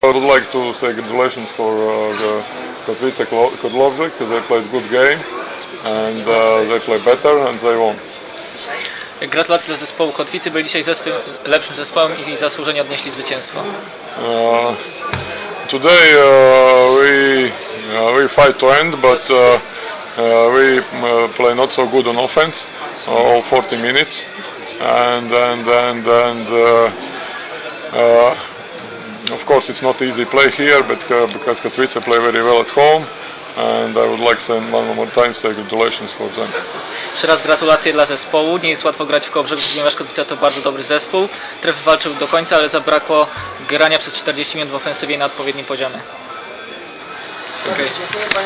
I would like to say congratulations for Katowice Kotlovce because they played good game and they played better and they won. Gratulacje dla zespołu Kotwicy, byli dzisiaj lepszym zespołem i zasłużenie odnieśli zwycięstwo. Today we fight to end, but we play not so good on offense all 40 minutes, and of course it's not easy play here, but because Katowice play very well at home, and I would like to say one more time say congratulations for them. Jeszcze raz gratulacje dla zespołu. Nie jest łatwo grać w Kołobrzegu, ponieważ Kotwice to bardzo dobry zespół. Tref walczył do końca, ale zabrakło grania przez 40 minut w ofensywie na odpowiednim poziomie. Okay.